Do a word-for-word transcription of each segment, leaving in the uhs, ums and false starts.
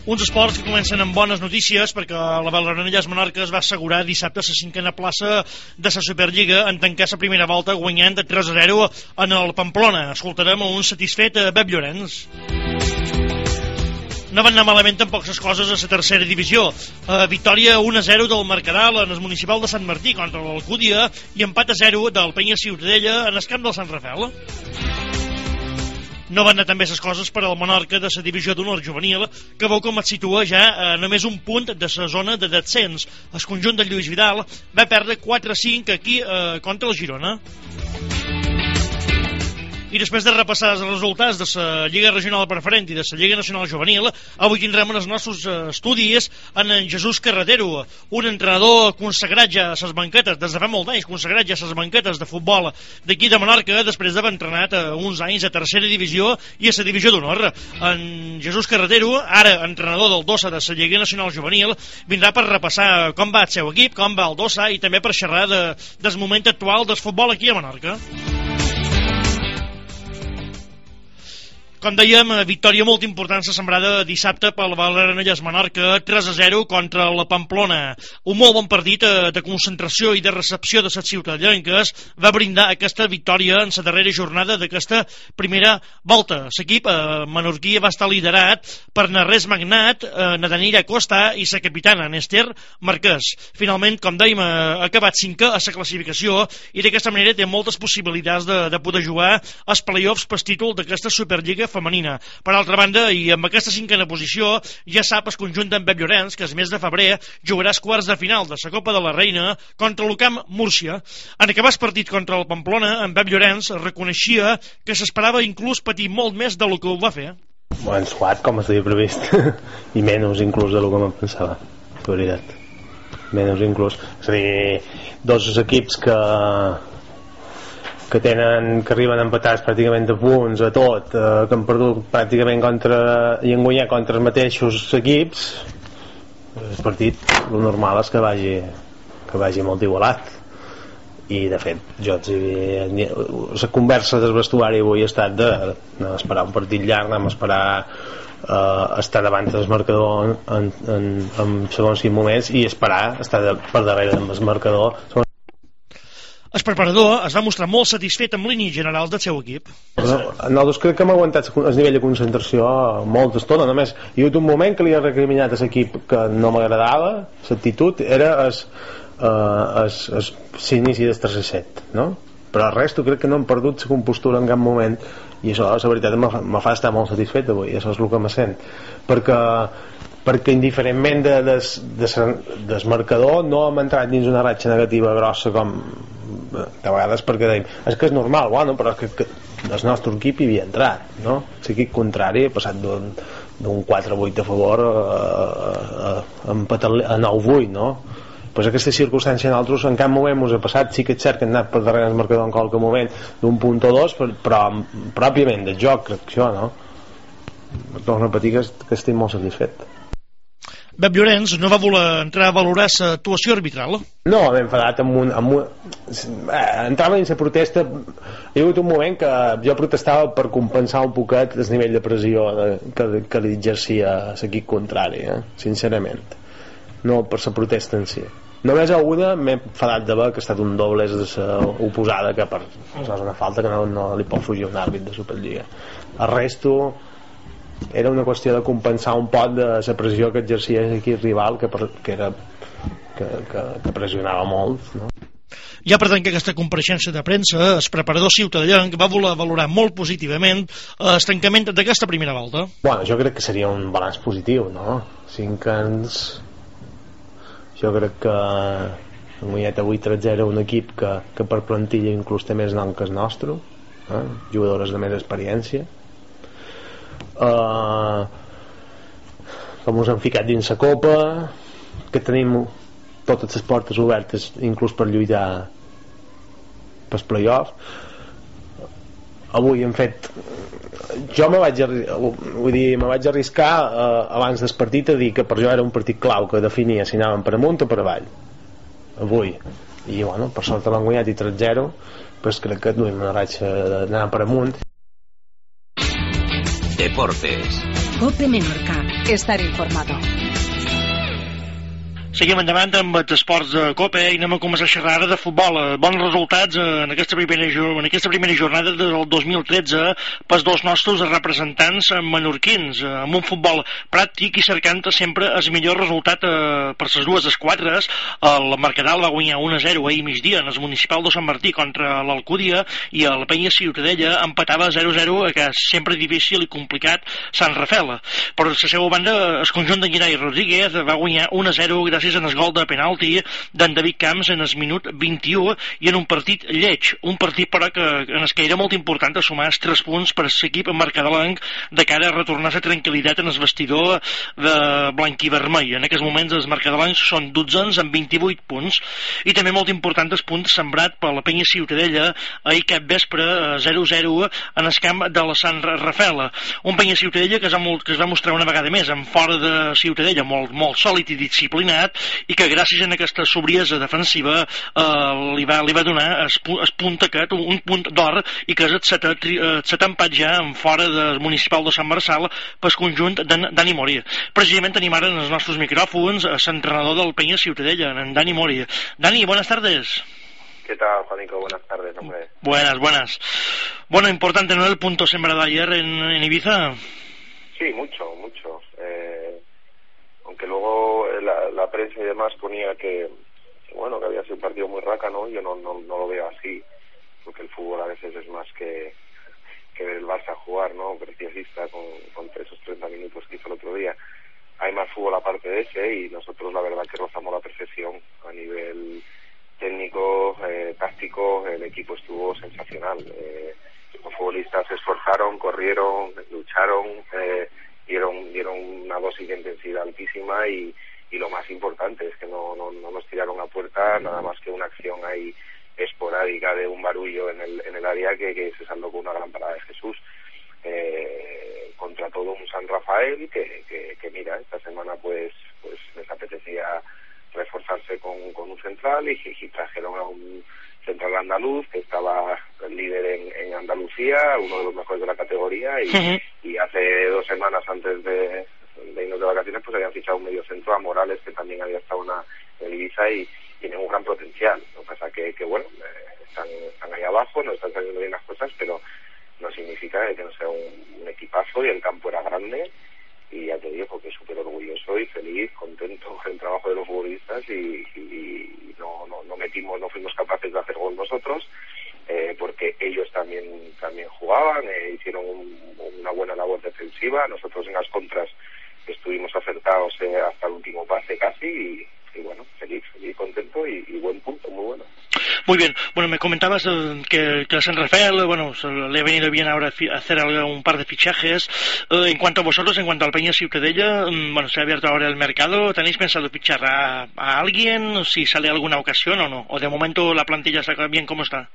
Uns esports que comencen amb bones notícies perquè la Valgranelles Menorca es va assegurar dissabte la cinquena plaça de la Superliga en tancar la primera volta guanyant de tres a zero en el Pamplona. Escoltarem un satisfet a Bep Llorenç. No van anar malament tampoc les coses a la tercera divisió. Eh, victòria un a zero del Mercadal en el municipal de Sant Martí contra l'Alcúdia i empat a zero del Penya Ciutadella en el camp del Sant Rafael. No van anar també les coses per al Menorca de la divisió d'honor juvenil, que veu com es situa ja a només un punt de la zona de descens. El conjunt de Lluís Vidal va perdre quatre a cinc aquí eh, contra el Girona. I després de repassar els resultats de la Lliga Regional Preferent i de la Lliga Nacional Juvenil, avui tindrem en els nostres estudis en Jesús Carretero, un entrenador consagrat ja a les banquetes, des de fa molt d'anys consagrat ja a les banquetes de futbol d'aquí de Menorca, després d'haver entrenat uns anys a tercera divisió i a la divisió d'honor. En Jesús Carretero, ara entrenador del Dossa de la Lliga Nacional Juvenil, vindrà per repassar com va el seu equip, com va el Dossa i també per xerrar de, del moment actual del futbol aquí a Menorca. Com dèiem, victòria molt important la sembrada dissabte pel Valgranelles Menorca, tres a zero contra la Pamplona. Un molt bon partit de concentració i de recepció de les ciutadellenques va brindar aquesta victòria en la darrera jornada d'aquesta primera volta. L'equip eh, menorquí va estar liderat per Narrés Magnat, eh, Nadanira Costa i la capitana Nester Marquès. Finalment, com dèiem, ha acabat cinquè a la classificació i d'aquesta manera té moltes possibilitats de, de poder jugar als play-offs per títol d'aquesta Superliga femenina. Per altra banda, i amb aquesta cinquena posició, ja sap el conjunt d'en Bep Llorenç que el mes de febrer jugarà els quarts de final de la Copa de la Reina contra l'Ucam Múrcia. En acabar el partit contra el Pamplona, en Bep Llorenç reconeixia que s'esperava inclús patir molt més del que ho va fer. Bueno, suat, com s'havia previst, i menys inclús del que me'n pensava, de veritat. Menys inclús. És a dir, dos equips que que tenen, que arriben empatats pràcticament de punts a tot, eh, que han perdut pràcticament contra i han guanyat contra els mateixos equips. El partit, el normal és que vagi que vagi molt igualat, i de fet jo la conversa del vestuari avui ha estat de, de esperar un partit llarg, anem a esperar eh, estar davant del marcador en, en, en segons quins moments i esperar estar de, per darrere del marcador. El preparador es va mostrar molt satisfet amb línies generals del seu equip. Nosaltres crec que hem aguantat el nivell de concentració molta estona. Només hi ha hagut un moment que li ha recriminat a l'equip que no m'agradava, l'actitud era l'inici del tercer set, no? Però el resto crec que no hem perdut la compostura en cap moment, i això la veritat me fa estar molt satisfet avui. Això és el que me sent, perquè perquè indiferentment de, de, de, del marcador no hem entrat dins una ratxa negativa grossa com de vegades, perquè deim és que és normal, bueno, però és que, que el nostre equip hi havia entrat, no? L'equip contrari ha passat d'un, d'un quatre a vuit a favor a, a, a nou a vuit, no? Pues aquesta circumstància nosaltres en cap moment ens ha passat. Sí que és cert que hem anat per darrere el marcador en qualque moment d'un punt o dos, però pròpiament del joc, crec que això, no? Torno a repetir que, que estic molt satisfet. Bep Llorenç no va voler entrar a valorar l'actuació arbitral. No, m'he enfadat amb un, amb un... Eh, entrava dins la protesta. Hi ha hagut un moment que jo protestava per compensar un poquet el nivell de pressió de, que, que li exercia l'equip contrari, eh? Sincerament, no per la protesta en si. Només a una m'he enfadat d'haver que ha estat un doblez de la oposada, que per és una falta que no, no li pot fugir un àrbit de Superliga. El resto era una qüestió de compensar un poc de la pressió que exercia l'equip rival, que, que, era, que, que, que pressionava molt, no? Ja per tant que aquesta compareixença de premsa, el preparador ciutadellenc va voler valorar molt positivament el tancament d'aquesta primera volta. Bueno, jo crec que seria un balanç positiu, no? Cinc anys... Jo crec que han guanyat avui tres a zero un equip que, que per plantilla inclús té més nom que el nostre, eh? Jugadores de més experiència. Uh, com us han ficat dins la copa, que tenim totes les portes obertes inclús per lluitar pels play-offs. Avui hem fet, jo me vaig vull dir, me vaig arriscar uh, abans del partit a dir que per jo era un partit clau que definia si anàvem per amunt o per avall avui, i bueno, per sort l'han guanyat i tres a zero, pues crec que duim una ratxa d'anar per amunt. Deportes. COPE Menorca. Estar informado. Seguim endavant amb els esports de COPE i anem a començar a xerrar de futbol. Bons resultats en aquesta primera, en aquesta primera jornada del dos mil tretze pels dos nostres representants menorquins, amb un futbol pràctic i cercant sempre el millor resultat per les dues esquadres. El Mercadal va guanyar un a zero ahir migdia en el municipal de Sant Martí contra l'Alcúdia i el Penya Ciutadella empatava zero a zero, que és sempre difícil i complicat, Sant Rafel. Per la seva banda, el conjunt d'en Guinai Rodríguez va guanyar un a zero gràcies en el gol de penalti d'en David Camps en el minut vint-i-u i en un partit lleig, un partit però que, en el que era molt important sumar els tres punts per l'equip mercadelenc de cara a retornar la tranquil·litat en el vestidor de blanc i vermell. En aquests moments els mercadelencs són dotzens amb vint-i-vuit punts i també molt important el punt sembrat per la Penya Ciutadella ahir cap vespre zero a zero en el camp de la Sant Rafel. Un Penya Ciutadella que es, va, que es va mostrar una vegada més en fora de Ciutadella molt, molt sòlid i disciplinat i que gràcies a aquesta sobriesa defensiva eh, li, va, li va donar el, el punt aquest, un punt d'or, i que és el setè, el setè empat ja en fora del municipal de Sant Marçal pel conjunt d'en Dani Mori. Precisament tenim ara en els nostres micròfons l'entrenador del Penya Ciutadella, en Dani Mori. Dani, buenas tardes. ¿Qué tal, Juanico? Buenas tardes, hombre. Buenas, buenas. Bueno, importante, ¿no?, el punto sembrado ayer en, en Ibiza. Sí, mucho, mucho. Eh... Aunque luego la, la prensa y demás ponía que, bueno, que había sido un partido muy rácano, yo no, no, no lo veo así, porque el fútbol a veces es más que, que ver el Barça jugar, ¿no? Preciosista con, con esos treinta minutos que hizo el otro día. Hay más fútbol aparte de ese y nosotros la verdad que rozamos la perfección a nivel técnico, eh, táctico. El equipo estuvo sensacional. Eh, los futbolistas se esforzaron, corrieron, lucharon, eh, dieron dieron una dosis de intensidad altísima y, y lo más importante es que no, no, no nos tiraron a puerta nada más que una acción ahí esporádica de un barullo en el, en el área que, que se saldó con una gran parada de Jesús. Eh, contra todo un San Rafael que, que, que mira, esta semana pues pues les apetecía reforzarse con, con un central y, y trajeron a un central andaluz que estaba el líder en, en Andalucía, uno de los mejores de la categoría y, uh-huh. y hace dos semanas antes de, de irnos de vacaciones pues habían fichado un medio centro a Morales que también había estado una, en Ibiza y tienen un gran potencial. Lo que pasa que, que bueno, eh, están, están ahí abajo, no están saliendo bien las cosas, pero no significa que no sea un, un equipazo y el campo era grande y ya te digo que súper orgulloso y feliz, contento con el trabajo de los futbolistas y, y no, no, no metimos, no fuimos capaces de hacer gol nosotros eh, porque ellos también también jugaban, eh, hicieron un, una buena labor defensiva, nosotros en las contras estuvimos acertados eh, hasta el último pase casi y, y bueno, feliz, feliz, contento y, y buen punto, muy bueno. Muy bien, bueno, me comentabas eh, que, que a San Rafael, bueno, le ha venido bien ahora hacer un par de fichajes. Eh, en cuanto a vosotros, en cuanto al Peña Ciutadella, bueno, se ha abierto ahora el mercado. ¿Tenéis pensado fichar a, a alguien, si sale alguna ocasión o no? ¿O de momento la plantilla está bien como está?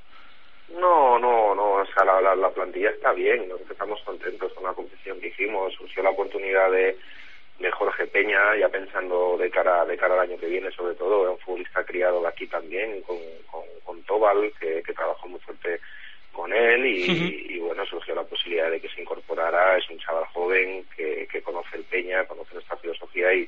No, no, no, o sea, la, la, la plantilla está bien, nosotros estamos contentos con la competición que hicimos, surgió la oportunidad de de Jorge Peña, ya pensando de cara de cara al año que viene, sobre todo, es un futbolista criado de aquí también, con, con, con Tobal, que, que trabajó muy fuerte con él, y, uh-huh. y bueno, surgió la posibilidad de que se incorporara, es un chaval joven que, que conoce el Peña, conoce nuestra filosofía, y,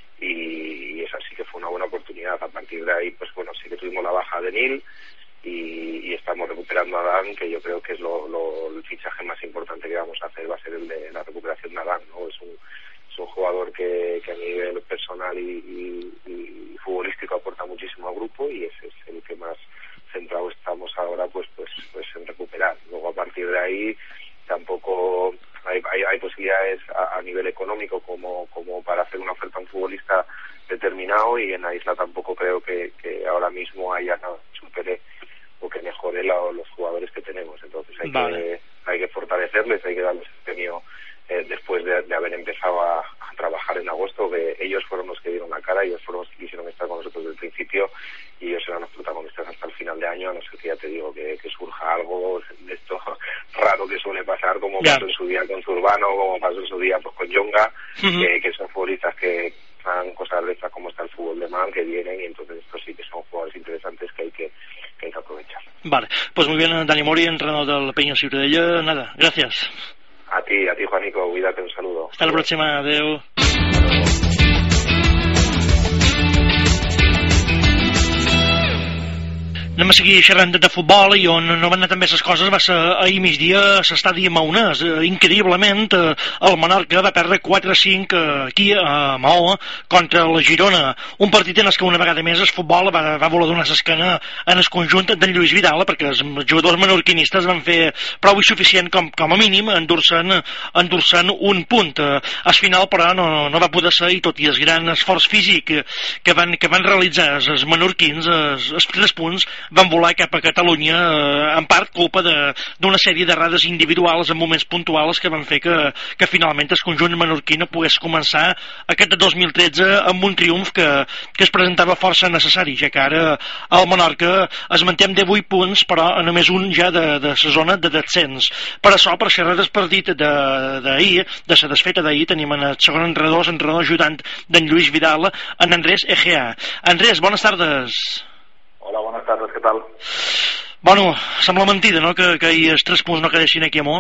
y, y esa sí que fue una buena oportunidad. A partir de ahí, pues bueno, sí que tuvimos la baja de Nil, y, y estamos recuperando a Adán, que yo creo que es lo, lo, el fichaje más importante que vamos a hacer, va a ser el de la recuperación de Adán, ¿no? Es un Es un jugador que, que a nivel personal y, y, y futbolístico aporta muchísimo al grupo y ese es el que más centrado estamos ahora pues pues pues en recuperar. Luego a partir de ahí tampoco hay, hay, hay posibilidades a, a nivel económico como como para hacer una oferta a un futbolista determinado y en la isla tampoco creo que, que ahora mismo haya nada que supere o que mejore la, los jugadores que tenemos. Entonces hay vale. que hay que fortalecerles, hay que darles el premio Eh, después de, de haber empezado a, a trabajar en agosto, que ellos fueron los que dieron la cara, ellos fueron los que quisieron estar con nosotros desde el principio y ellos serán los protagonistas hasta el final de año, a no ser que ya te digo que, que surja algo de esto raro que suele pasar, como yeah. pasó en su día con Zurbano, como pasó en su día pues con Yonga, uh-huh. que, que son futbolistas que han cosas de estas como está el fútbol de man, que vienen, y entonces estos sí que son jugadores interesantes que hay que, que, hay que aprovechar. Vale, pues muy bien, Dani Mori, entrenador del Peña Ciutadella, nada, gracias. A ti, a ti, Juanico, cuídate, un saludo. Hasta la pròxima, adeu. Anem a seguir xerrant de futbol i on no van anar tan bé les coses va ser ahir migdia a l'estadi Maonès. Increïblement, el Menorca va perdre quatre a cinc aquí a Maó contra la Girona. Un partit en el que una vegada més el futbol va, va voler donar l'esquena en el conjunt d'en Lluís Vidal, perquè els jugadors menorquinistes van fer prou i suficient com, com a mínim endur-se'n endur-se'n un punt. Al final, però, no, no va poder ser, i tot i el gran esforç físic que van, que van realitzar els menorquins, els, els tres punts van volar cap a Catalunya, eh, en part culpa d'una sèrie d'errades individuals en moments puntuals que van fer que, que finalment el conjunt menorquí no pogués començar aquest dos mil tretze amb un triomf que, que es presentava força necessari, ja que ara el Menorca es manté amb divuit punts, però a només un ja de, de la zona de descens. Per això, per xerrar del partit d'ahir, de la desfeta d'ahir, tenim en el segon entrenador, entrenador ajudant d'en Lluís Vidal, en Andrés Egea. Andrés, bones tardes. Hola, buenas tardes, ¿qué tal? Bueno, sembla mentida, no?, que, que els tres punts no quedessin aquí a Mo.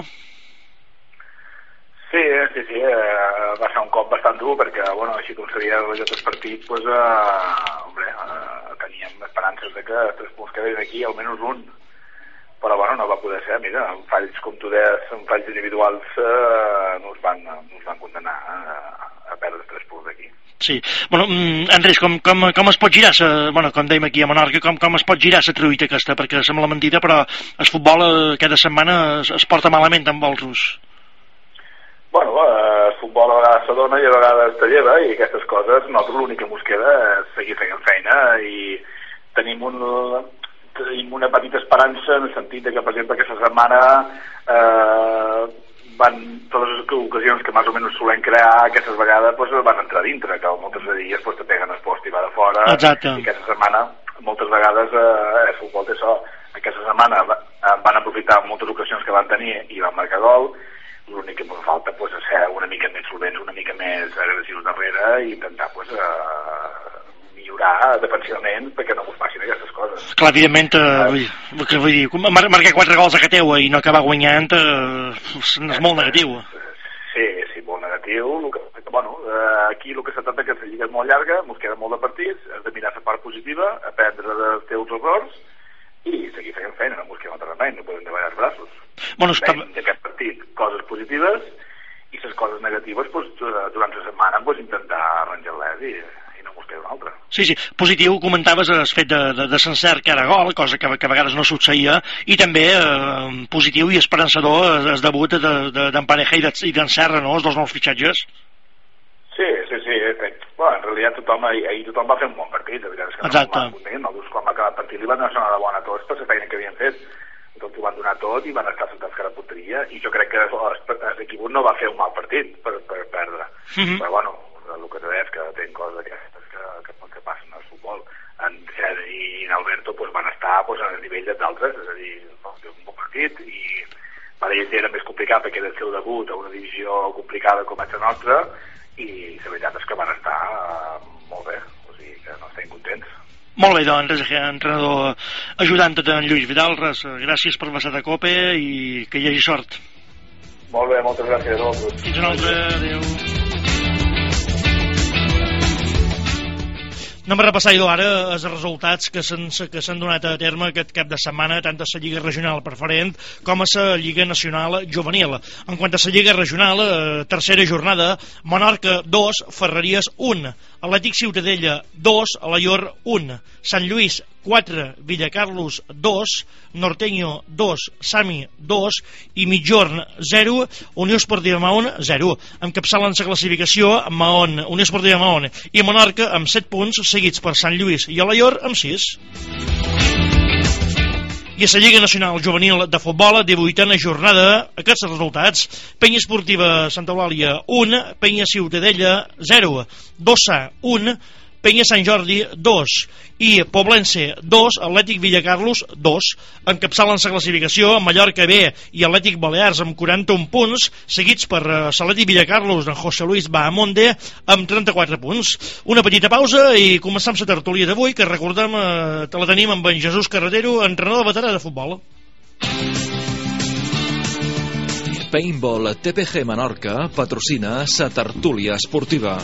Sí, sí, sí, eh, va ser un cop bastant dur perquè, bueno, així com s'havia realitzat el partit, pues, eh, hombre, eh, teníem esperances de que els tres punts quedessin aquí, almenys un, però, bueno, no va poder ser. Mira, amb falls, com tu deies, amb falls individuals eh, no us van, no us van condenar a, a perdre els tres punts d'aquí. Sí, bueno, Andrés, com, com, com es pot girar, sa, bueno, com dèiem aquí a Menorca, com, com es pot girar la truita aquesta, perquè sembla mentida, però el futbol eh, cada setmana es, es porta malament amb vosaltres. Bueno, eh, el futbol a vegades s'adona i a vegades te lleva, i aquestes coses, nosaltres l'únic que ens queda és seguir fent feina, i tenim un... tenim una petita esperança en el sentit de que, per exemple, aquesta setmana eh, van, totes les ocasions que més o menys solen crear, aquestes vegades pues, van entrar dintre, que moltes dies pues, te peguen el post i va de fora. Exacte. I aquesta setmana, moltes vegades, eh, el futbol té això. Aquesta setmana van aprofitar moltes ocasions que van tenir i van marcar gol. L'únic que ens falta pues, és ser una mica més solvents, una mica més agressius darrere i intentar pues, eh, millorar defensivament perquè no us passin aquestes coses. Clar, evidentment, eh, vull, vull dir, mar marcar quatre gols a Cateua i no acabar guanyant eh, és molt negatiu. Sí, sí, molt negatiu. El que, bueno, eh, aquí el que s'ha tracta que la lliga és molt llarga, ens queda molt de partits, has de mirar la part positiva, aprendre dels teus errors i seguir fent feina, no ens queda altre remei, no podem davallar els braços. Bueno, està... Veiem d'aquest partit coses positives i les coses negatives pues, durant la setmana pues, intentar arranjar-les i una altra. Sí, sí, positiu, comentaves el fet de, de, de Sencer que era gol, cosa que, que a vegades no succeïa, i també eh, positiu i esperançador el debut d'en de, de, Pareja i d'en Serra, no?, els dos nous fitxatges. Sí, sí, sí, bueno, en realitat tothom, ahir, ahir tothom va fer un bon partit, la veritat és que exacte. No, no, nosaltres quan va acabar el partit li van donar de bona a tots per la feina que havien fet, tot ho van donar tot i van estar sentats que la porteria, i jo crec que l'equip no va fer un mal partit per, per perdre, uh -huh. però bueno, el que te deies que tenen coses d'aquestes que, que, que passen al futbol. En Sergi i en Alberto pues, van estar pues, a nivell d'altres, és a dir, van fer un bon partit i per ells era més complicat perquè era el seu debut a una divisió complicada com és la nostra i la veritat és que van estar uh, molt bé, o sigui que no estem contents. Molt bé, doncs, entrenador ajudant en Lluís Vidal, res, gràcies per passar de copa i que hi hagi sort. Molt bé, moltes gràcies a vosaltres. Fins una altra, adéu. Anem a repassar ara els resultats que s'han donat a terme aquest cap de setmana, tant a la Lliga Regional Preferent com a la Lliga Nacional Juvenil. En quant a la Lliga Regional, eh, tercera jornada, Menorca dos, Ferreries un, Atlètic Ciutadella dos, Alaior un, Sant Lluís quatre, Villacarlos dos, Norteño dos, Sami dos i Mitjorn zero, Unió Esportiva Mahón zero. Encapçalen la classificació Mahón, Unió Esportiva Mahón i Menorca amb set punts, seguits per Sant Lluís i Alaior amb sis. I a la Lliga Nacional Juvenil de Futbol, divuitena jornada, aquests resultats: Penya Esportiva Santa Eulàlia un, Penya Ciutadella zero, Dossa un, Penya Sant Jordi dos i Poblense dos, Atlètic Villacarlos dos. Encapçalen la classificació Mallorca B i Atlètic Balears amb quaranta-un punts, seguits per l'Atlètic Villacarlos d'en José Luis Bahamonde amb trenta-quatre punts. Una petita pausa i començam la tertúlia d'avui, que recordem eh, la tenim amb en Jesús Carretero, entrenador veterà de futbol. Paintball T P G Menorca patrocina sa tertúlia esportiva.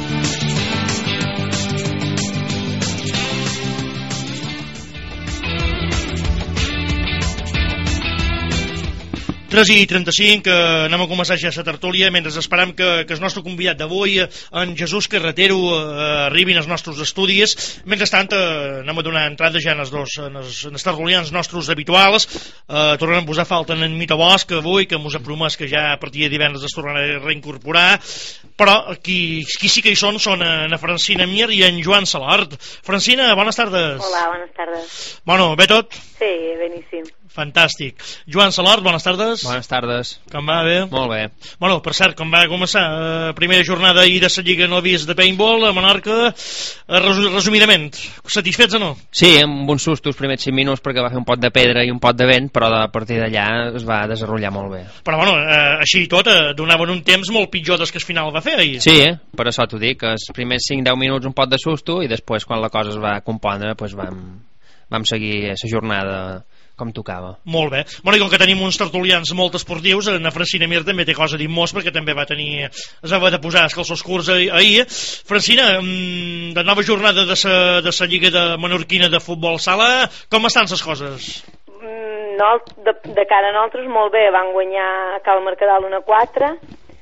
tres i trenta-cinc, eh, anem a començar ja la tertúlia mentre esperem que, que el nostre convidat d'avui, en Jesús Carretero, eh, arribin als nostres estudis. Mentrestant, eh, anem a donar entrada ja en els dos en els, en els tertulians nostres habituals. Eh, tornem a posar falta en Mita Bosch avui, que mos ha promès que ja a partir de divendres es tornarà a reincorporar, però qui, qui sí que hi són són en Francina Mir i en Joan Salart. Francina, bones tardes. Hola, bones tardes. Bueno, bé tot? Sí, beníssim. Fantàstic. Joan Salart, bones tardes. Bones tardes. Com va, bé? Molt bé. Bueno, per cert, com va començar? Eh, primera jornada ahir de la Lliga Novis de Paintball a Menorca. Eh, resumidament, satisfets o no? Sí, amb uns sustos primers cinc minuts perquè va fer un pot de pedra i un pot de vent, però a partir d'allà es va desenvolupar molt bé. Però bueno, eh, així i tot, eh, donaven un temps molt pitjor des que el final va fer ahir. Sí, eh? Per això t'ho dic, que els primers cinc deu minuts un pot de susto i després quan la cosa es va compondre pues vam, vam seguir la jornada com tocava. Molt bé. Bueno, i com que tenim uns tertulians molt esportius, en Francina Mir també té cosa a dir most, perquè també va tenir es va de posar els calços curts ahir. Francina, de nova jornada de sa, de sa Lliga de Menorquina de Futbol Sala, com estan les coses? No, de, de cara a nosaltres molt bé, van guanyar a Cal Mercadal una quatre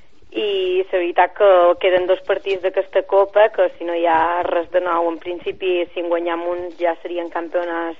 i la veritat que queden dos partits d'aquesta copa que si no hi ha res de nou, en principi si en guanyam uns ja serien campionats.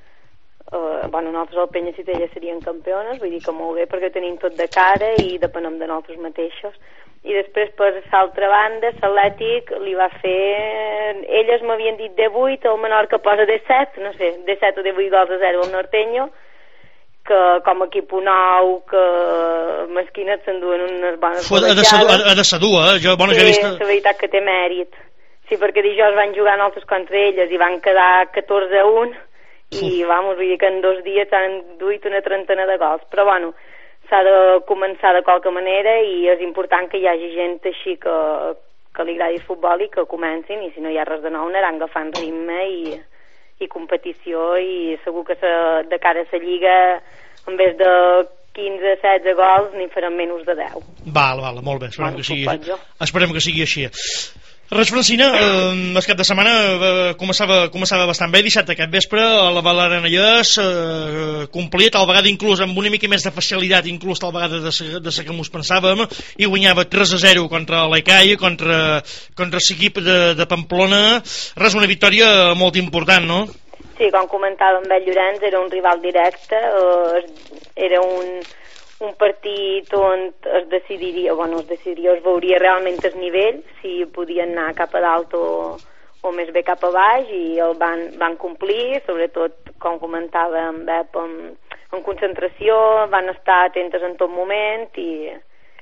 Uh, bueno, nosaltres al Penya Citella serien campiones, vull dir que molt bé perquè tenim tot de cara i depenem de nosaltres mateixos. I després per l'altra banda l'Atlètic li va fer, elles m'havien dit D vuit, el Menorca posa D set, no sé, D set o D vuit gols a zero al Norteño, que com a equip nou que mesquines s'enduen unes bones golejades. Ha de ser dur, eh? Jo, bueno, sí, ja he vist... la veritat que té mèrit. Sí, perquè dijous van jugar nosaltres contra elles i van quedar catorze a un i vamos, vull dir que en dos dies han duit una trentena de gols, però bueno, s'ha de començar de qualque manera i és important que hi hagi gent així que, que li agradi el futbol i que comencin, i si no hi ha res de nou aniran agafant ritme i, i competició, i segur que se, de cara a la Lliga en vez de quinze setze gols n'hi faran menys de deu. Val, val, molt bé, esperem, bueno, que, sigui, esperem que sigui així. Res, Francina, eh, el cap de setmana eh, començava, començava bastant bé, dissabte aquest vespre a la Balaranyès, eh, complit, tal vegada inclús amb una mica més de facilitat, inclús tal vegada de la que mos pensàvem, i guanyava tres a zero contra l'Ecai, contra, contra l'equip de, de Pamplona. Res, una victòria molt important, no? Sí, com comentava amb el Llorenç, era un rival directe, eh, era un... un partit on es decidiria, bueno, es decidiria, es veuria realment el nivell, si podien anar cap a dalt o, o més bé cap a baix, i el van, van complir, sobretot, com comentava en Bep, en, en concentració, van estar atentes en tot moment i,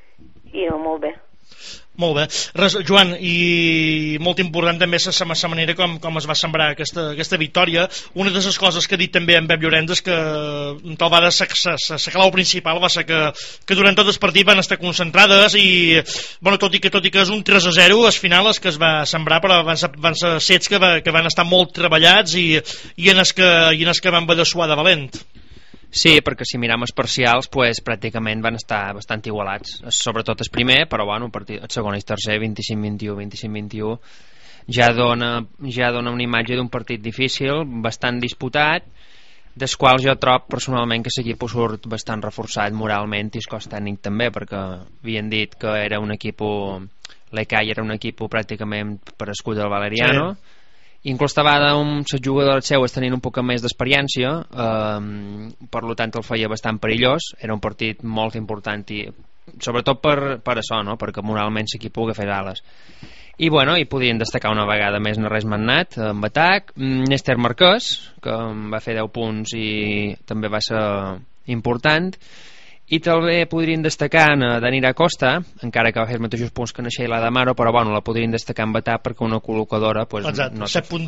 i no, molt bé. Molt bé. Res, Joan, i molt important també la manera com, com es va sembrar aquesta, aquesta victòria. Una de les coses que ha dit també en Bep Llorenç és que tal vegada la clau principal va ser que, que durant tot el partit van estar concentrades i, bueno, tot i que, tot i que és un tres a zero, al final és que es va sembrar, però van ser, van ser sets que, va, que van estar molt treballats i, i en els que, i en els que van haver de suar de valent. Sí, perquè si mirem els parcials pues, pràcticament van estar bastant igualats, sobretot el primer, però bueno, el, partit, el segon i el tercer vint-i-cinc vint i u, vint-i-cinc vint i u ja dona, ja dona una imatge d'un partit difícil, bastant disputat, dels quals jo trob personalment que l'equip surt bastant reforçat moralment i el cos tècnic també, perquè havien dit que era un equip, l'Ecai era un equip pràcticament per escut del Valeriano, sí. Inclús estava amb les jugadores seues tenint un poc més d'experiència, eh, per tant el feia bastant perillós, era un partit molt important i sobretot per, per això, no? Perquè moralment l'equip pugui fer ales. I bueno, i podien destacar una vegada més Narrés Mannat amb atac, Néstor Marquès, que va fer deu punts i també va ser important, i també podrien destacar a Danira Costa, encara que va fer els mateixos punts que na Sheila Damaro, però bueno, la podrien destacar en batà perquè una col·locadora pues, no,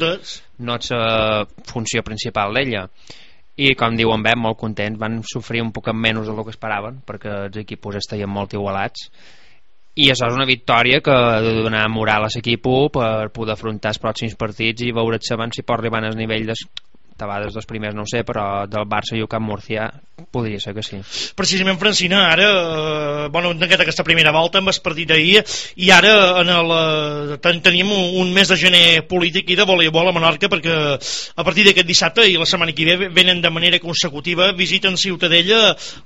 no és la funció principal d'ella. I com diuen bé, molt contents, van sofrir un poc menys del que esperaven, perquè els equips estaven molt igualats, i això és una victòria que ha de donar moral a l'equip per poder afrontar els pròxims partits i veure si pot arribar al nivell de Tabades dos primers no ho sé, però del Barça i UCAM Murcia podria ser que sí. Precisament, Francina, ara eh, bueno, en aquesta primera volta amb el partit d'ahir, i ara en el, eh, ten, tenim un, un mes de gener polític i de voleibol a Menorca, perquè a partir d'aquest dissabte i la setmana que ve venen de manera consecutiva, visiten Ciutadella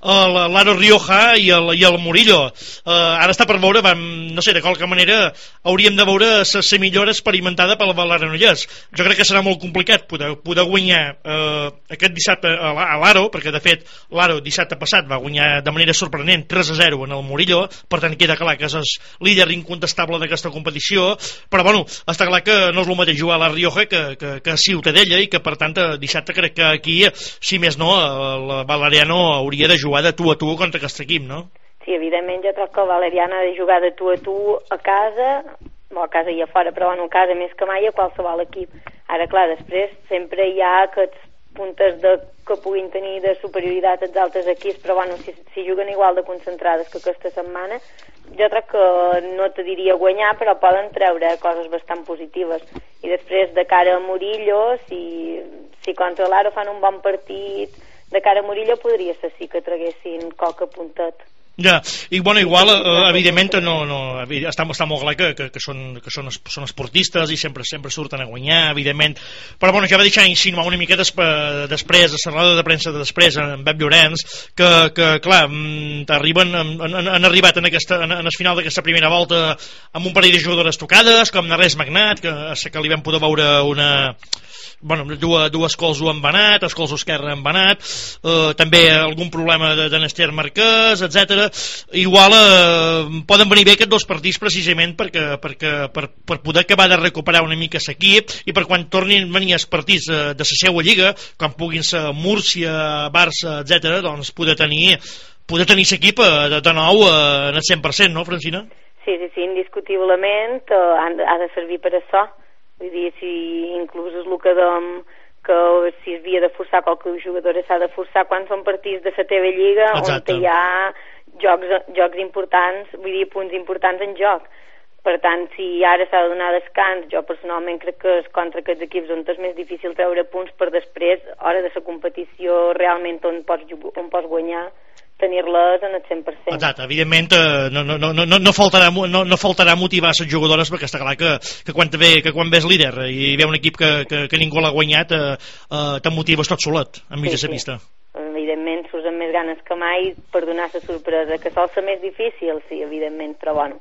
l'Aro Rioja i el, i el Murillo. eh, ara està per veure, vam, no sé, de qualque manera hauríem de veure la millora experimentada pel Valgranollers. Jo crec que serà molt complicat poder, poder guanyar eh, aquest dissabte a l'Aro, perquè de fet l'Aro dissabte passat va guanyar de manera sorprenent tres a zero en el Murillo, per tant queda clar que és el líder incontestable d'aquesta competició, però bueno, està clar que no és el mateix jugar a la Rioja que, que, que a Ciutadella, i que per tant dissabte crec que aquí, si més no, el Valeriano hauria de jugar de tu a tu contra aquest equip, no? Sí, evidentment jo crec que el Valeriano ha de jugar de tu a tu a casa, o a casa i a fora, però bueno, a casa més que mai a qualsevol equip. Ara clar, després sempre hi ha aquests puntes de, que puguin tenir de superioritat als altres equips, però bueno, si, si juguen igual de concentrades que aquesta setmana, jo crec que no te diria guanyar, però poden treure coses bastant positives. I després de cara a Murillo, si, si contra l'Aro fan un bon partit, de cara a Murillo podria ser sí que traguessin coca puntet. Ja, i bueno, igual, eh, evidentment no, no, està, està molt clar que, que, que, són, que són, són esportistes i sempre sempre surten a guanyar, evidentment, però bueno, ja va deixar insinuar una mica desp després, a la roda de premsa de després, en Pep Llorenç, que, que clar, arriben, han, han arribat en, aquesta, en, en el final d'aquesta primera volta amb un parell de jugadores tocades, com Narès Magnat, que, que li vam poder veure una... bueno, dues, dues cols ho han banat, els cols esquerra han banat, eh, també algun problema de, de Nester Marquès, etcètera. Igual eh, poden venir bé aquests dos partits precisament perquè, perquè, per, per poder acabar de recuperar una mica l'equip, i per quan tornin a venir els partits de, de la seva lliga, com puguin ser Múrcia, Barça, etcètera, doncs poder tenir poder tenir l'equip de, de nou eh, en el cent per cent, no, Francina? Sí, sí, sí, indiscutiblement eh, ha de servir per això. Vull dir, si inclús és el que dèiem, que si es havia de forçar qualque jugador s'ha de forçar quan són partits de la teva lliga. Exacte. On hi ha jocs, jocs importants, vull dir, punts importants en joc. Per tant, si ara s'ha de donar descans, jo personalment crec que és contra aquests equips on és més difícil treure punts per després, hora de la competició realment on pots, on pots guanyar, tenir-les en el cent per cent. Exacte, evidentment no, no, no, no, no, faltarà, no, no faltarà motivar les jugadores, perquè està clar que, que, quan, ve, que quan ves líder i ve un equip que, que, que ningú l'ha guanyat, eh, eh, te'n motives tot solet enmig de la pista. Evidentment surts amb més ganes que mai per donar la sorpresa, que sol ser més difícil, sí, evidentment, però bueno,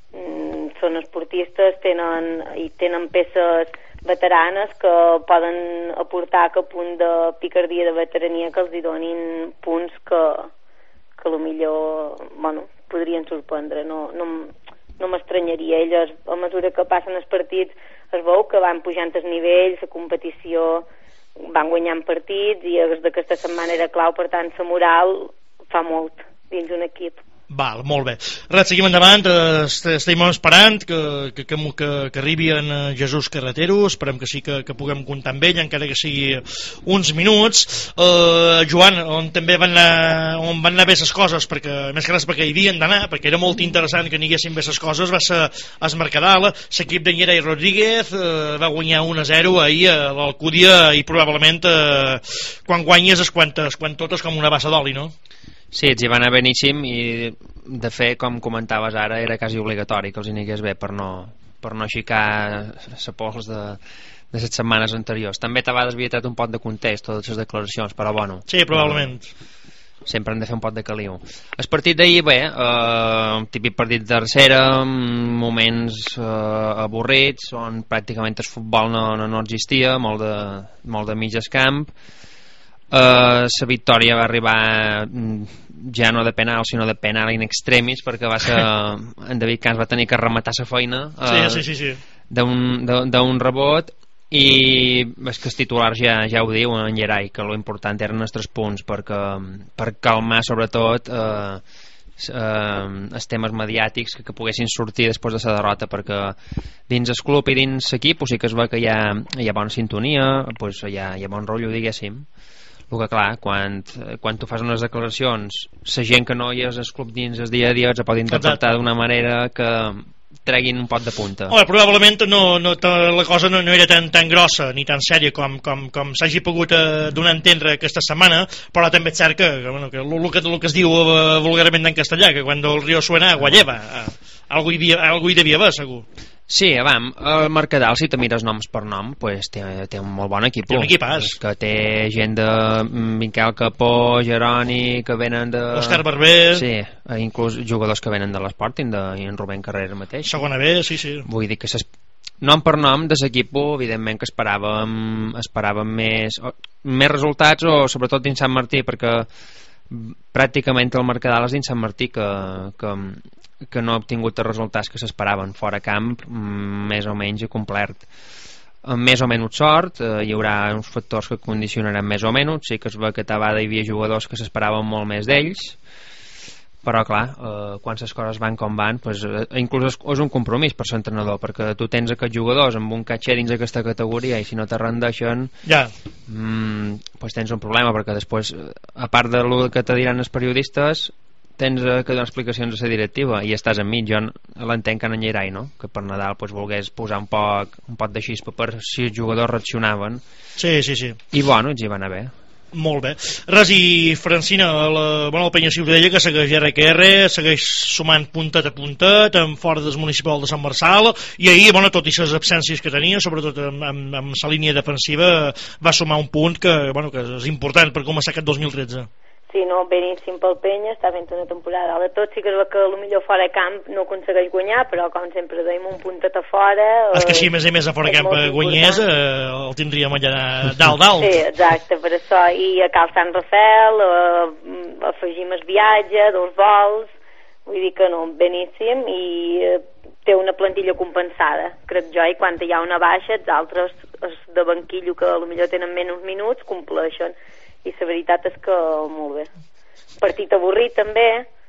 mm, són esportistes, tenen, i tenen peces veteranes que poden aportar que punt de picardia, de veterania, que els hi donin punts que que millor, bueno, podrien sorprendre. No, no, no m'estranyaria. Elles, a mesura que passen els partits, es veu que van pujant els nivells, la competició, van guanyant partits, i d'aquesta setmana era clau, per tant, la moral fa molt dins un equip. Val, molt bé. Res, seguim endavant, estem esperant que, que, que, que, que arribi en Jesús Carretero, esperem que sí que, que puguem comptar amb ell, encara que sigui uns minuts. Uh, Joan, on també van anar, on van anar bé les coses, perquè més que res perquè hi havien d'anar, perquè era molt interessant que n'hi haguessin bé les coses, va ser es Mercadal, l'equip de Llera i Rodríguez uh, va guanyar un a zero ahir a l'Alcúdia, i probablement uh, quan guanyes és quan, quan tot és com una bassa d'oli, no? Sí, els hi va anar beníssim, i de fet, com comentaves ara, era quasi obligatori que els hi anés bé per no, per no aixecar la pols de, de les setmanes anteriors. També Tabades havia tret un pot de context totes les declaracions, però bueno, sí, probablement eh, sempre hem de fer un pot de caliu. El partit d'ahir, bé, eh, un típic partit de tercera, moments eh, avorrits, on pràcticament el futbol no, no, no existia, molt de, molt de mitges camp. La uh, victòria va arribar ja no de penal sinó de penal in extremis, perquè va ser en David Camps va tenir que rematar la feina uh, sí, sí, sí, sí. d'un rebot, i és que els titulars ja, ja ho diu en Gerai, que l'important eren els tres punts perquè, per calmar sobretot uh, uh, els temes mediàtics que, que poguessin sortir després de la derrota, perquè dins el club i dins l'equip sí que es ve que hi ha, hi ha bona sintonia, pues hi ha, hi ha bon rotllo, diguéssim. El que clar, quan, quan tu fas unes declaracions, la gent que no hi és al club dins el dia a dia els pot interpretar d'una manera que, treguin un pot de punta. Home, probablement no, no, la cosa no, no era tan, tan grossa ni tan sèria com, com, com s'hagi pogut eh, donar a entendre aquesta setmana, però també és cert que, que, bueno, que el que, que es diu eh, vulgarment en castellà, que quan el riu suena agua lleva, eh, algo, hi havia, algo hi devia haver, segur. Sí, vam, el Mercadal, si te mires noms per nom, pues, té, té un molt bon equip. Té un equipàs. Que té gent de Miquel Capó, Jeroni, que venen de... Òscar Barber. Sí, inclús jugadors que venen de l'Sporting, de en Rubén Carrera mateix. Segona B, sí, sí. Vull dir que nom per nom de l'equip, evidentment que esperàvem, esperàvem més, més resultats, o sobretot dins Sant Martí, perquè pràcticament el Mercadal és dins Sant Martí que... que que no ha obtingut els resultats que s'esperaven fora camp, més o menys complert. Amb més o menys sort, eh, hi haurà uns factors que condicionaran més o menys. Sí que es ve que a vegades hi havia jugadors que s'esperaven molt més d'ells, però clar, eh, quan les coses van com van, pues, eh, inclús és, és un compromís per l'entrenador, perquè tu tens aquests jugadors amb un caché dins d'aquesta categoria i si no te rendeixen, ja. mm, pues tens un problema, perquè després, a part de lo que te diran els periodistes, tens que donar explicacions a la directiva i estàs enmig. Jo l'entenc que en Llerai, no? Que per Nadal pues, volgués posar un poc un pot de xispa per si els jugadors reaccionaven. Sí, sí, sí. I bueno, ens hi va anar bé. Molt bé. Res, i Francina, la, bueno, el Penya Ciutadella, que segueix R Q R, segueix sumant puntet a puntet en fora del municipal de Sant Marçal, i ahir, bueno, tot i les absències que tenia, sobretot amb, amb, amb la línia defensiva, va sumar un punt que, bueno, que és important per començar aquest dos mil tretze. Sí, no, beníssim pel Penya, està fent una temporada de tot, sí que és que potser fora de camp no aconsegueix guanyar, però com sempre dèiem un puntet a fora... Eh, és que si a més a més a fora de camp guanyés, eh, el tindríem allà dalt, dalt. Sí, exacte, per això, i a Cal Sant Rafel, eh, afegim el viatge, dos vols, vull dir que no, beníssim, i eh, té una plantilla compensada, crec jo, i quan hi ha una baixa, els altres els de banquillo que potser tenen menys minuts, compleixen. I la veritat és que molt bé. Partit avorrit també,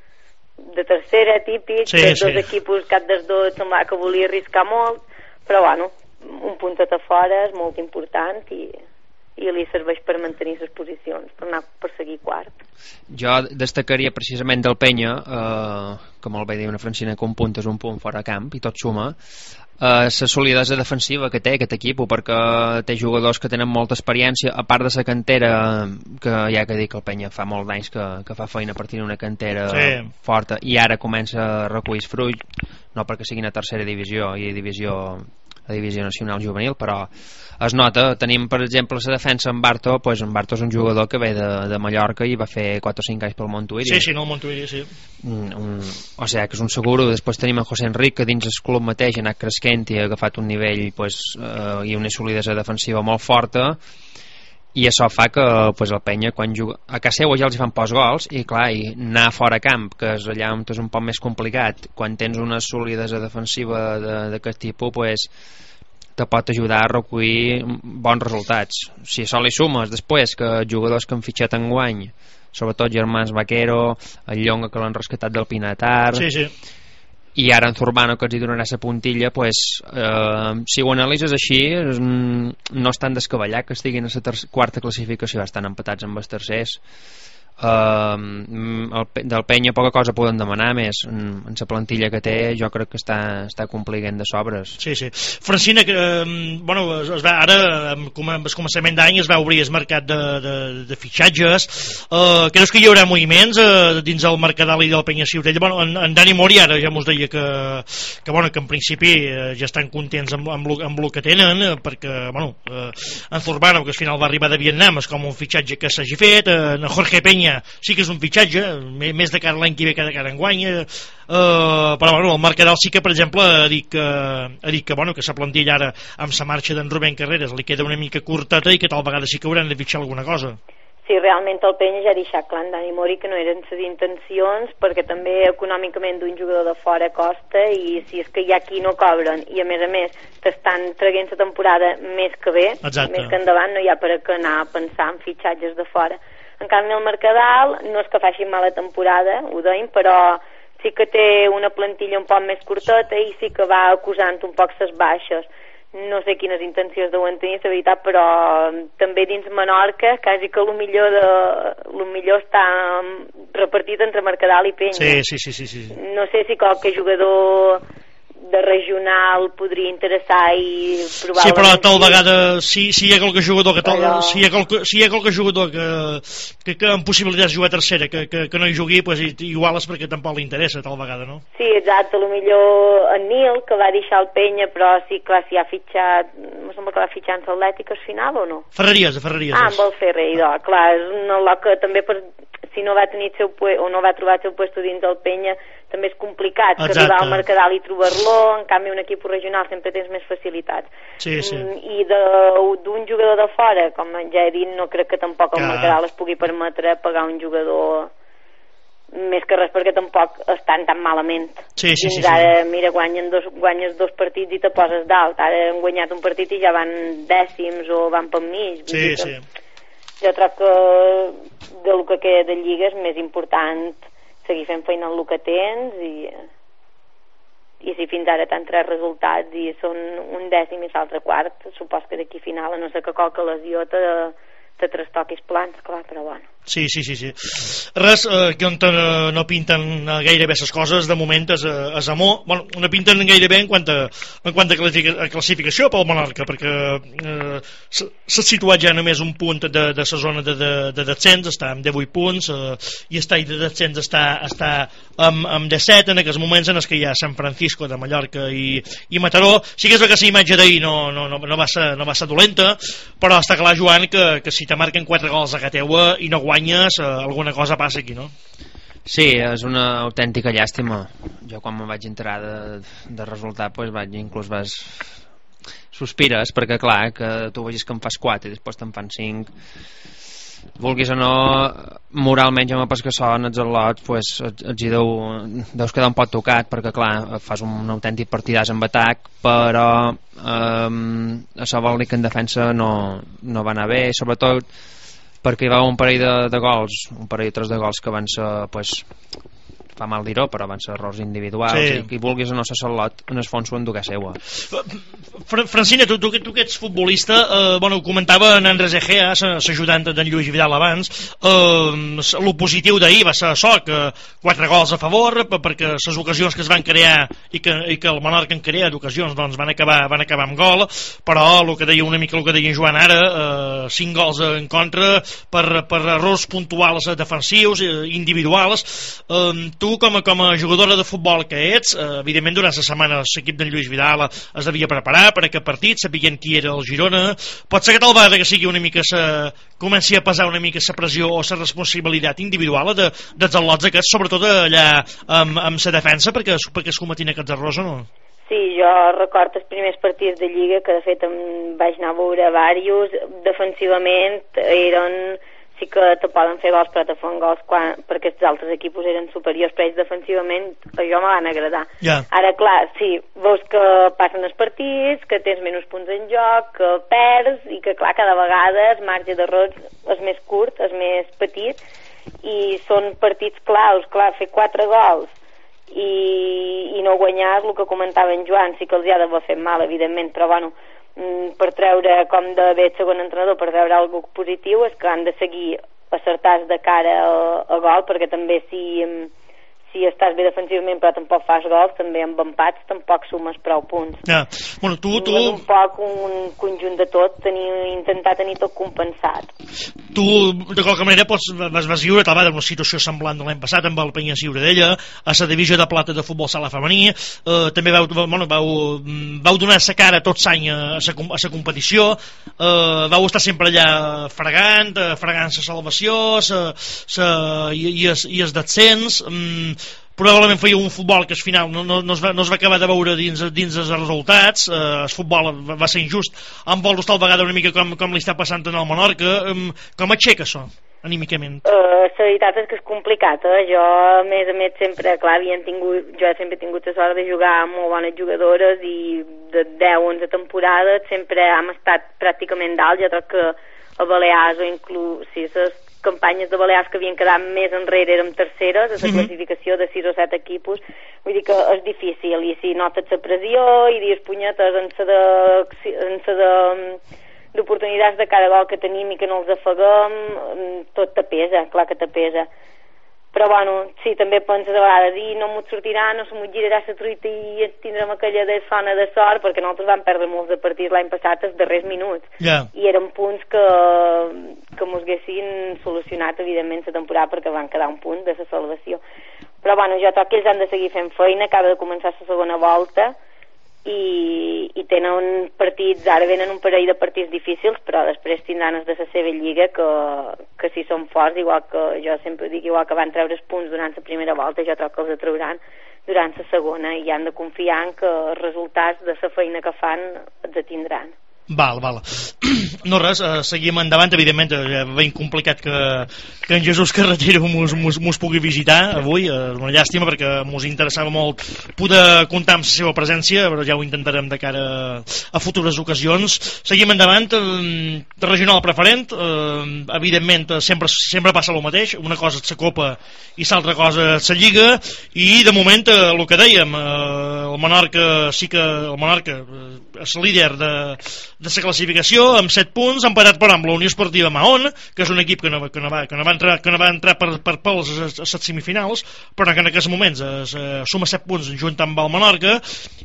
de tercera, típic, sí, dels dos sí. equipos, cap dels dos semblava que volia arriscar molt, però bueno, un puntet a fora és molt important i, i li serveix per mantenir les posicions, per anar per seguir quart. Jo destacaria precisament del Penya, eh, que molt bé diu una Francina, que un punt és un punt fora camp i tot suma, la uh, solidesa defensiva que té aquest equip, perquè té jugadors que tenen molta experiència, a part de la cantera, que ja que dic que el Penya fa molts anys que, que fa feina per tenir una cantera sí. forta, i ara comença a recollir fruit, no perquè siguin a tercera divisió i a divisió a divisió nacional juvenil, però es nota. Tenim per exemple la defensa en Barto, pues en Barto és un jugador que ve de, de Mallorca i va fer quatre o cinc anys pel Montuïri. Sí, sí, no, el Montuïri, sí. Un, un, o sigui que és un seguro. Després tenim en José Enric, que dins el club mateix ha anat cresquent i ha agafat un nivell pues, eh, i una solidesa defensiva molt forta, i això fa que pues, el Penya quan juga a casa seu ja els fan pocs gols, i clar, i anar fora camp, que és allà on és un poc més complicat, quan tens una solidesa defensiva d'aquest tipus, pues, te pot ajudar a recollir bons resultats. Si això li sumes després que jugadors que han fitxat enguany, sobretot germans Vaquero, el Llonga que l'han rescatat del Pinatar, sí, sí. i ara en Zurbano que els hi donarà la puntilla, pues, eh, si ho analitzes així no estan descabellat que estiguin a la quarta classificació, estan empatats amb els tercers. Uh, el, del Penya poca cosa poden demanar més en, en la plantilla que té. Jo crec que està, està complint de sobres. Sí, sí. Francina, que, bueno, es va, ara com el començament d'any es va obrir el mercat de, de, de fitxatges. Uh, creus que hi haurà moviments uh, dins el Mercadal i del Penya Ciutadella? Bueno, en, en Dani Mori ara ja mos deia que, que, bueno, que en principi uh, ja estan contents amb, amb, lo, amb lo que tenen, uh, perquè bueno, uh, en Zurbano, que al final va arribar de Vietnam, és com un fitxatge que s'hagi fet. uh, en Jorge Peña sí que és un fitxatge més de cara l'any que ve que de cara enguany, eh, però bueno, el Mercadal sí que per exemple ha dit que, ha dit que, bueno, que la plantilla ara amb la marxa d'en Rubén Carreras li queda una mica curteta i que tal vegada sí que hauran de fitxar alguna cosa. Sí, realment el Penya ja ha deixat clar en Dani Mori que no eren les intencions, perquè també econòmicament d'un jugador de fora costa, i si és que hi ha qui no cobren i a més a més t'estan traient la temporada més que bé, exacte, més que endavant, no hi ha per què anar a pensar en fitxatges de fora. En canvi el Mercadal no és que faci mala temporada, ho deim, però sí que té una plantilla un poc més curteta i sí que va acusant un poc les baixes. No sé quines intencions deuen tenir, la veritat, però també dins Menorca quasi que el millor, de, el millor està repartit entre Mercadal i Penya. Sí, sí, sí, sí, sí. No sé si qualque jugador de regional podria interessar i probablement... Sí, però tal vegada, si, si hi ha qualque jugador que, tal, però... si hi ha qualque, si hi ha qualque jugador que, que, que amb possibilitats de jugar a tercera, que, que, que no hi jugui, pues, igual és perquè tampoc li interessa, tal vegada, no? Sí, exacte, a lo millor en Nil, que va deixar el Penya, però sí, clar, si ha fitxat, em sembla que va fitxar en l'Atlètic al final, o no? Ferreries, a Ferreries. Ah, amb el Ferrer, idò, clar, és una lot que també per, si no va tenir el seu pue, o no va trobar el seu puesto dins del Penya, també és complicat, que arribar al Mercadal i trobar-lo, en canvi un equip regional sempre tens més facilitats. Sí, sí. I d'un jugador de fora, com ja he dit, no crec que tampoc el Mercadal es pugui permetre pagar un jugador més que res perquè tampoc estan tan malament. Sí, sí, sí, Fins ara, sí. mira, guanyen dos, guanyes dos partits i te poses dalt. Ara han guanyat un partit i ja van dècims o van per mig. Sí, sí. Jo crec que del que queda de Lliga és més important seguir fent feina en el que tens i, i si fins ara t'han tret resultats i són un dècim i l'altre quart, supos que d'aquí final, a no ser que qualque lesió te, te trastoquis plans, clar, però bueno. Sí, sí, sí, sí. Res, eh, que on eh, no pinten gairebé les coses, de moment és, és amor. Bueno, no pinten gairebé en quant a, en quant a classificació pel Menorca, perquè eh, s'ha situat ja només un punt de, de la zona de, de, de descens, està amb divuit punts, eh, i està i de descens està, està amb, amb disset en aquests moments en els que hi ha San Francisco de Mallorca i, i Mataró. Sí que és que la imatge d'ahir no, no, no, no, va ser, no va ser dolenta, però està clar, Joan, que, que si te marquen quatre gols a casa teua i no guanyes, eh, alguna cosa passa aquí, no? Sí, és una autèntica llàstima. Jo quan me vaig enterar de, de resultat, pues vaig, inclús vas sospires, perquè clar, que tu vegis que en fas quatre i després te'n fan cinc, vulguis o no, moralment ja m'ha pas que són els al·lots, pues els hi deu, deus quedar un poc tocat, perquè clar, fas un autèntic partidàs amb atac, però eh, això vol dir que en defensa no, no va anar bé, sobretot perquè hi va un parell de, de gols, un parell o tres de gols que van ser, pues, fa mal dir-ho, però van ser errors individuals, sí. I qui vulguis o no ser Salot en el fons ho enduguer seua. Francina, tu, tu, tu que ets futbolista, eh, bueno, ho comentava en Andrés Egea, l'ajudant d'en Lluís Vidal abans, eh, el positiu d'ahir va ser això, que quatre gols a favor, perquè les ocasions que es van crear i que, i que el Menorca en crea d'ocasions doncs van acabar, van acabar amb gol, però el que deia una mica el que deia en Joan ara, eh, cinc gols en contra per, per errors puntuals defensius, individuals. eh, tu com a, com a jugadora de futbol que ets, eh, evidentment durant la setmana l'equip d'en Lluís Vidal es devia preparar per aquest partit, sabien qui era el Girona, pot ser que tal vegada que sigui una mica sa, comenci a pesar una mica la pressió o la responsabilitat individual de, dels al·lots aquests, sobretot allà amb, amb la defensa, perquè, perquè es cometin aquests errors o no? Sí, jo recordo els primers partits de Lliga, que de fet em vaig anar a veure diversos, defensivament eren... sí que te poden fer gols, però te fan gols quan, perquè els altres equipos eren superiors, però ells defensivament això me van agradar. Yeah. Ara, clar, sí, veus que passen els partits, que tens menys punts en joc, que perds, i que, clar, cada vegada el marge d'errors és més curt, és més petit, i són partits claus, clar, fer quatre gols i, i no guanyar, el que comentava en Joan, sí que els hi ha d'haver fet mal, evidentment, però, bueno, per treure, com d'haver el segon entrenador, per treure alguna cosa positiu, és que han de seguir acertats de cara a, a gol, perquè també si, si estàs bé defensivament però tampoc fas gols, també amb empats tampoc sumes prou punts. Ja. Bueno, tu, tu... És un poc un conjunt de tot, tenir, intentar tenir tot compensat. Tu, de qualque manera, pots, vas, vas viure tal vegada una situació semblant de l'any passat amb el Penya Ciutadella, a la divisió de plata de futbol sala femení, eh, també vau, bueno, vau, vau donar la cara tot l'any a la competició, eh, vau estar sempre allà fregant, fregant la salvació sa, sa, i, i, es, i es descens, mm, probablement feia un futbol que al final no, no, no, es, va, no es va acabar de veure dins, dins els resultats, eh, el futbol va, va ser injust, amb vols tal vegada una mica com, com li està passant en el Menorca, um, com aixeca això anímicament? Uh, la veritat és que és complicat, eh? Jo a més a més sempre, clar, tingut, jo sempre he tingut la sort de jugar amb molt bones jugadores i de deu onze temporades sempre hem estat pràcticament dalt. Jo crec que a Balears o inclús si les campanyes de Balears que havien quedat més enrere érem terceres a la mm-hmm. classificació de sis o set equipos, vull dir que és difícil, i si notes la pressió i dius punyetes en sa de, en sa de d'oportunitats de cada gol que tenim i que no els afeguem, tot te pesa, clar que te pesa. però bueno, sí, també penses a vegades dir no m'ho sortirà, no se m'ho girarà la truita i tindrem aquella de sona de sort, perquè nosaltres vam perdre molts de partits l'any passat els darrers minuts, yeah. i eren punts que, que mos haguessin solucionat evidentment la temporada, perquè van quedar un punt de la salvació. Però bueno, jo crec que ells han de seguir fent feina, acaba de començar la segona volta, i, i tenen partits, ara venen un parell de partits difícils, però després tindran els de la seva lliga que, que si són forts, igual que jo sempre dic, igual que van treure els punts durant la primera volta, jo crec que els trauran durant la segona, i han de confiar en que els resultats de la feina que fan els tindran. Val, val. No res, eh, seguim endavant, evidentment és ben complicat que, que en Jesús Carretero mos, mos, mos pugui visitar avui, eh, és una llàstima perquè mos interessava molt poder comptar amb la seva presència, però ja ho intentarem de cara a futures ocasions. Seguim endavant, eh, regional preferent, eh, evidentment sempre, sempre passa el mateix, una cosa és la Copa i l'altra cosa és la Lliga, i de moment eh, el que dèiem, eh, el Menorca sí que el Menorca eh, és líder de de la classificació amb set punts, empatat per amb la Unió Esportiva Mahón, que és un equip que no, que no, va, que no va entrar, que no va entrar per, per pels a les semifinals, però que en aquests moments es, eh, suma set punts junt amb el Menorca,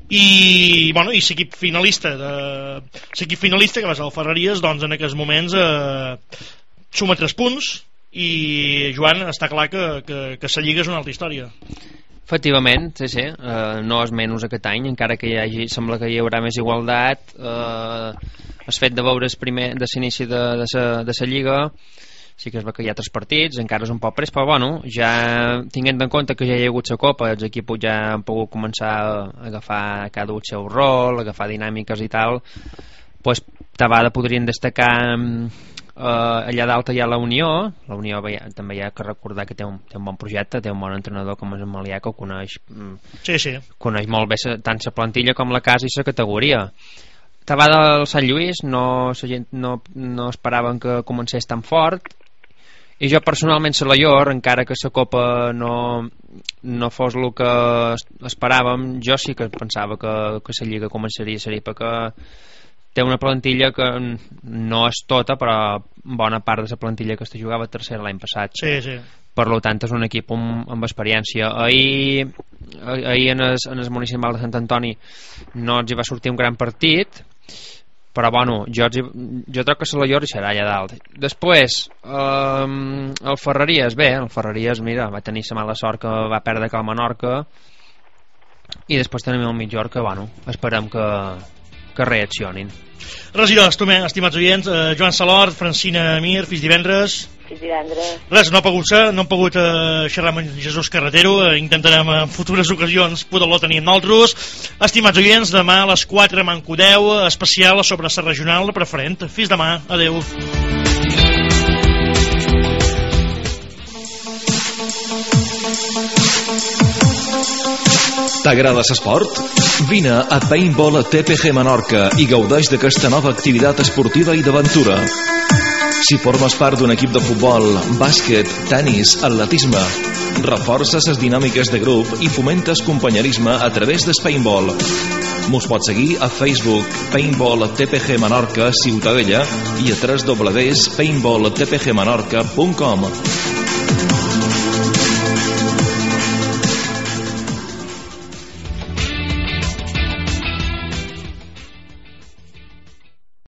i bueno, i l'equip finalista de l'equip finalista que va ser el Ferreries, doncs en aquests moments eh, suma tres punts, i Joan, està clar que, que, que la Lliga és una altra història. Efectivament, sí, sí, uh, no és menys aquest any, encara que hi hagi, sembla que hi haurà més igualtat. Uh, el fet de veure el primer de l'inici de, de, sa, de la Lliga, sí que es veu que hi ha tres partits, encara és un poc pres, però bueno, ja tinguent en compte que ja hi ha hagut la Copa, els equips ja han pogut començar a agafar cada un el seu rol, agafar dinàmiques i tal, pues, de vegades podrien destacar Uh, allà dalt hi ha la Unió. La Unió ja, també hi ha que recordar que té un, té un bon projecte, té un bon entrenador com és en Malià, que ho coneix, sí, sí. coneix molt bé tant la plantilla com la casa i la categoria. Tabada del Sant Lluís, no, la gent no, no esperaven que comencés tan fort, i jo personalment la Laior, encara que la Copa no, no fos el que esperàvem, jo sí que pensava que, que la Lliga començaria a ser, perquè té una plantilla que no és tota, però bona part de la plantilla que es jugava tercera l'any passat. Sí, sí. Per tant, és un equip amb, amb experiència. Ahir, ahir en, el, en el municipal de Sant Antoni no els hi va sortir un gran partit, però bueno, jo, hi, jo trobo que la Laior hi serà allà dalt. Després, eh, el Ferreries, bé, el Ferreries, mira, va tenir la mala sort que va perdre que el Menorca, i després tenim el Mitjorca, bueno, esperem que que reaccionin. Regidors, estimats oients, eh, Joan Salort, Francina Mir, fins divendres. Fins divendres. Res, no ha pogut ser, no hem pogut eh, xerrar amb Jesús Carretero, eh, intentarem en futures ocasions poder-lo tenir amb nosaltres. Estimats oients, demà a les quatre Mancodeu, especial sobre la regional preferent. Fins demà, adeu. T'agrada l'esport? Vine a Paintball T P G Menorca i gaudeix d'aquesta nova activitat esportiva i d'aventura. Si formes part d'un equip de futbol, bàsquet, tenis, atletisme, reforces les dinàmiques de grup i fomentes companyerisme a través d'Paintball. Mos pots seguir a Facebook Paintball T P G Menorca Ciutadella i a w w w punt paintball t p g menorca punt com.